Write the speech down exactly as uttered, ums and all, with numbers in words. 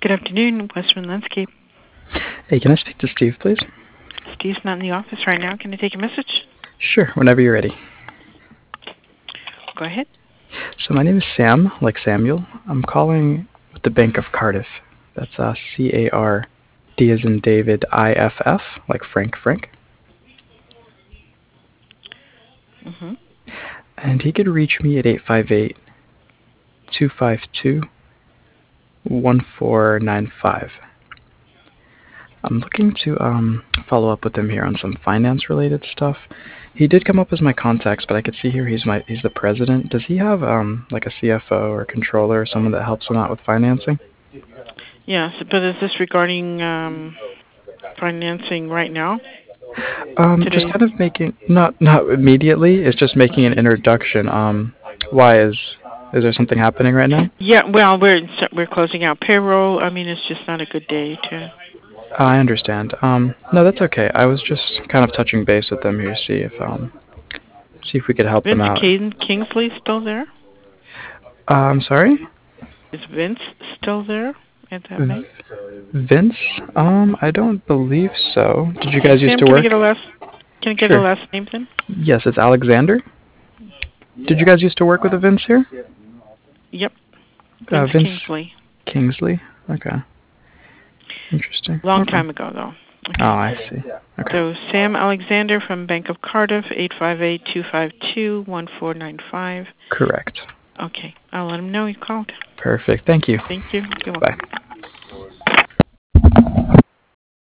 Good afternoon, Western Landscape. Hey, can I speak to Steve, please? Steve's not in the office right now. Can I take a message? Sure, whenever you're ready. Go ahead. So my name is Sam, like Samuel. I'm calling with the Bank of Cardiff. That's uh, C A R D as in David, I F F, like Frank Frank. Mm-hmm. And he could reach me at eight five eight, two five two, one four nine five. I'm looking to um, follow up with him here on some finance-related stuff. He did come up as my contacts, but I could see here he's my he's the president. Does he have um, like a C F O or controller or someone that helps him out with financing? Yes, but is this regarding um, financing right now? Um, Today? just kind of making not not immediately. It's just making an introduction. Um, why is is there something happening right now? Yeah, well, we're we're closing out payroll. I mean, it's just not a good day to. I understand. Um, no, that's okay. I was just kind of touching base with them here, see if um, see if we could help them Vince out. King- Kingsley still there? Uh, I'm sorry. Is Vince still there at that V- bank? Vince? Um, I don't believe so. Did you guys used Sam, to can I work? get a last? Can I get a Sure. last name then? Yes, it's Alexander. Did you guys used to work with a Vince here? Yep. Uh, Vince Vince Kingsley. Kingsley. Okay. Interesting. Long Okay. time ago, though. Okay. Oh, I see. Okay. So Sam Alexander from Bank of Cardiff, eight five eight, two five two, one four nine five. Correct. Okay. I'll let him know you called. Perfect. Thank you. Thank you. You're welcome. Bye.